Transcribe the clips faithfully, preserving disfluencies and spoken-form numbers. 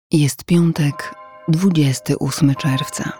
Jest piątek, dwudziestego ósmego czerwca.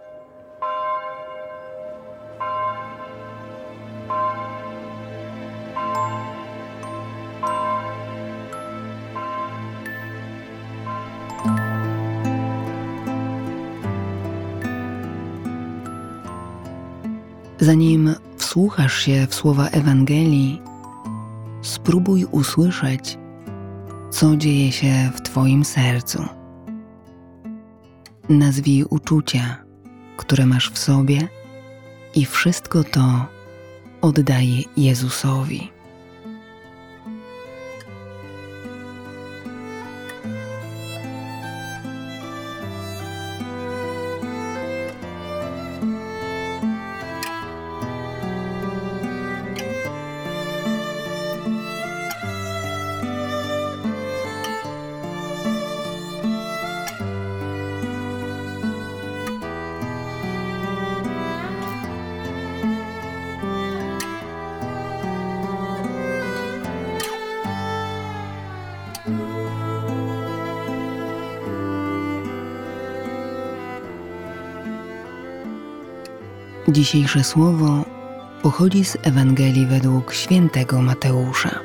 Zanim wsłuchasz się w słowa Ewangelii, spróbuj usłyszeć, co dzieje się w Twoim sercu. Nazwij uczucia, które masz w sobie, i wszystko to oddaj Jezusowi. Dzisiejsze słowo pochodzi z Ewangelii według świętego Mateusza.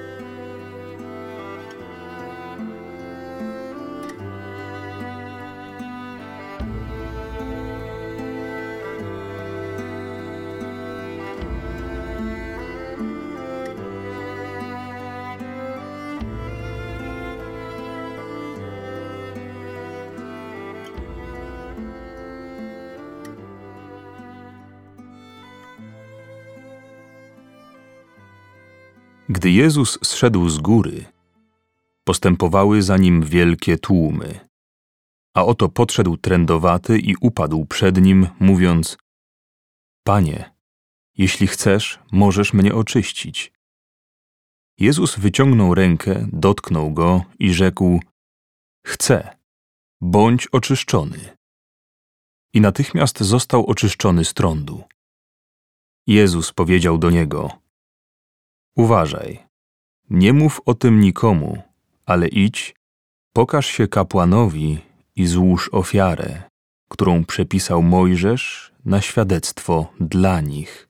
Gdy Jezus zszedł z góry, postępowały za Nim wielkie tłumy. A oto podszedł trędowaty i upadł przed Nim, mówiąc: Panie, jeśli chcesz, możesz mnie oczyścić. Jezus wyciągnął rękę, dotknął go i rzekł: Chcę, bądź oczyszczony. I natychmiast został oczyszczony z trądu. Jezus powiedział do niego: Uważaj, nie mów o tym nikomu, ale idź, pokaż się kapłanowi i złóż ofiarę, którą przepisał Mojżesz na świadectwo dla nich.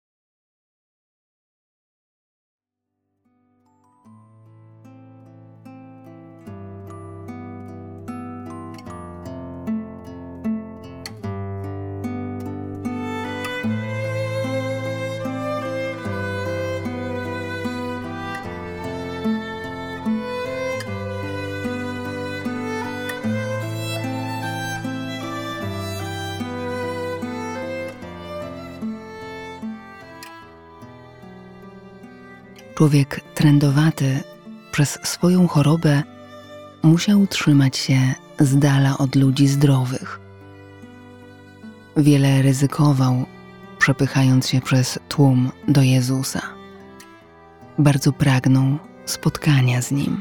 Człowiek trędowaty przez swoją chorobę musiał trzymać się z dala od ludzi zdrowych. Wiele ryzykował, przepychając się przez tłum do Jezusa. Bardzo pragnął spotkania z Nim.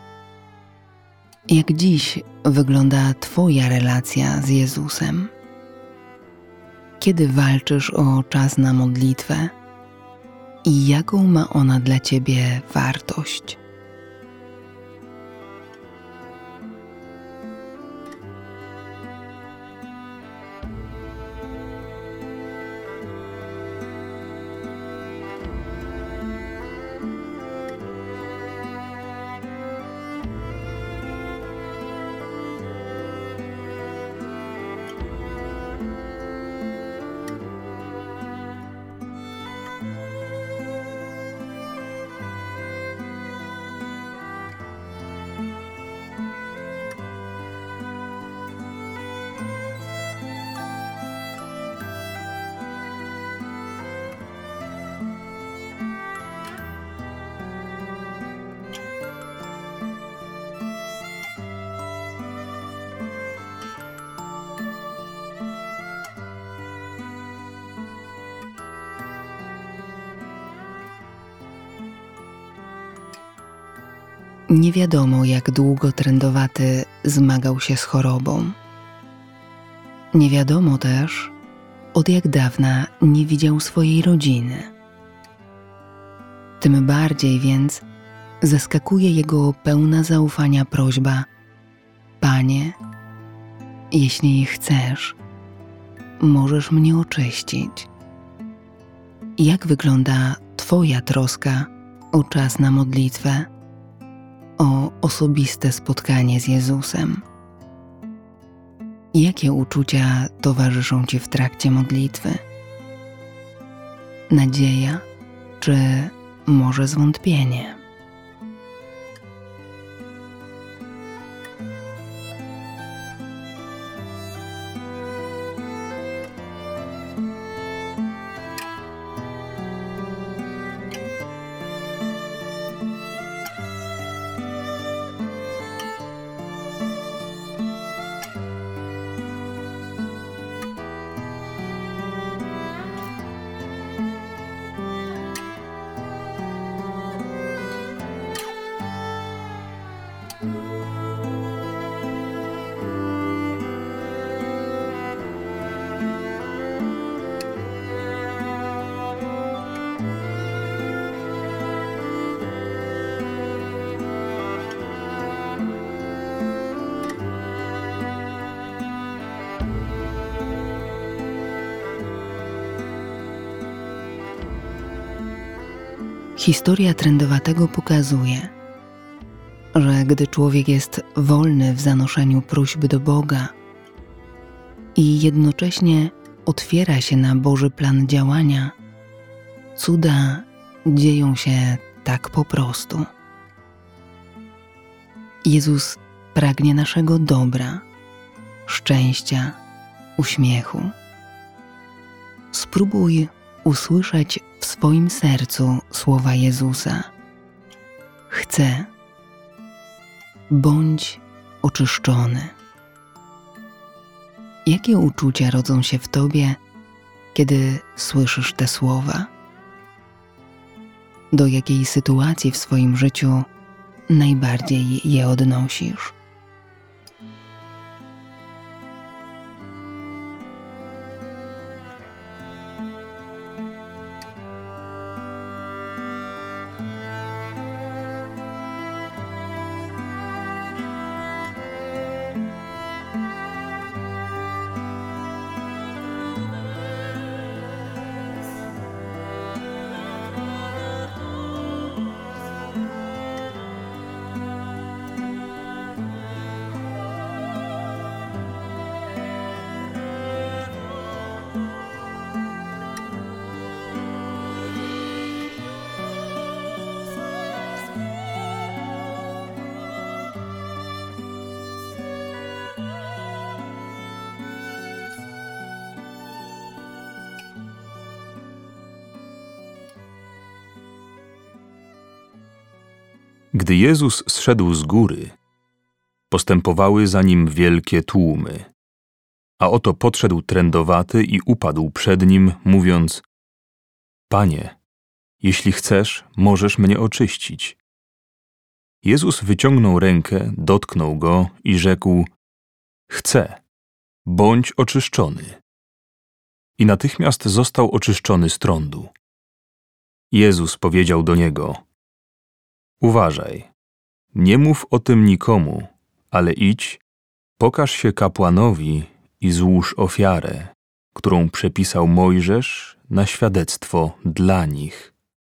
Jak dziś wygląda Twoja relacja z Jezusem? Kiedy walczysz o czas na modlitwę? I jaką ma ona dla Ciebie wartość? Nie wiadomo, jak długo trędowaty zmagał się z chorobą. Nie wiadomo też, od jak dawna nie widział swojej rodziny. Tym bardziej więc zaskakuje jego pełna zaufania prośba: Panie, jeśli chcesz, możesz mnie oczyścić. Jak wygląda Twoja troska o czas na modlitwę, o osobiste spotkanie z Jezusem? Jakie uczucia towarzyszą Ci w trakcie modlitwy? Nadzieja czy może zwątpienie? Historia trędowatego pokazuje, że gdy człowiek jest wolny w zanoszeniu próśb do Boga i jednocześnie otwiera się na Boży plan działania, cuda dzieją się tak po prostu. Jezus pragnie naszego dobra, szczęścia, uśmiechu. Spróbuj usłyszeć w swoim sercu słowa Jezusa. Chcę. Bądź oczyszczony. Jakie uczucia rodzą się w Tobie, kiedy słyszysz te słowa? Do jakiej sytuacji w swoim życiu najbardziej je odnosisz? Gdy Jezus zszedł z góry, postępowały za Nim wielkie tłumy. A oto podszedł trędowaty i upadł przed Nim, mówiąc: Panie, jeśli chcesz, możesz mnie oczyścić. Jezus wyciągnął rękę, dotknął go i rzekł: Chcę, bądź oczyszczony. I natychmiast został oczyszczony z trądu. Jezus powiedział do niego: Uważaj, nie mów o tym nikomu, ale idź, pokaż się kapłanowi i złóż ofiarę, którą przepisał Mojżesz na świadectwo dla nich.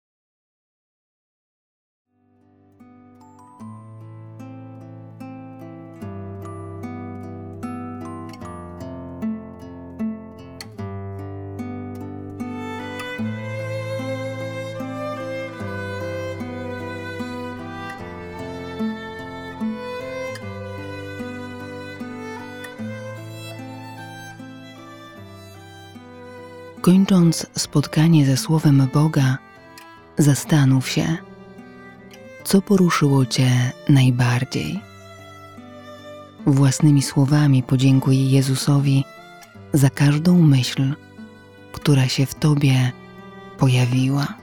Kończąc spotkanie ze Słowem Boga, zastanów się, co poruszyło Cię najbardziej. Własnymi słowami podziękuj Jezusowi za każdą myśl, która się w Tobie pojawiła.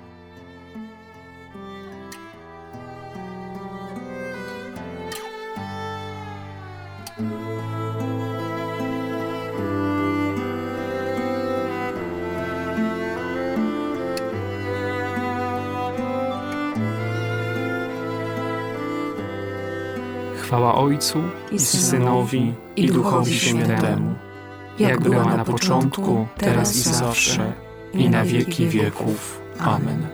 Chwała Ojcu i Synowi i Duchowi Świętemu, jak była na początku, teraz i zawsze, i na wieki wieków. Amen.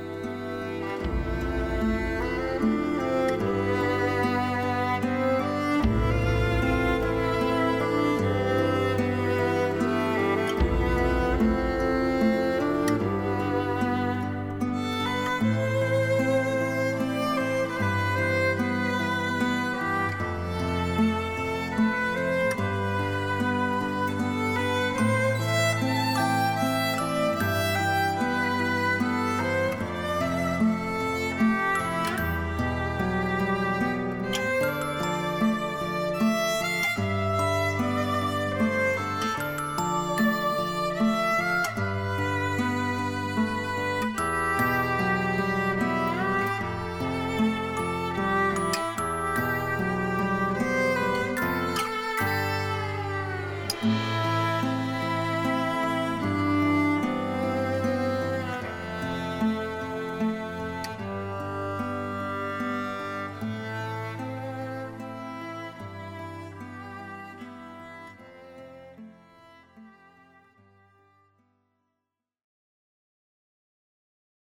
Thank you.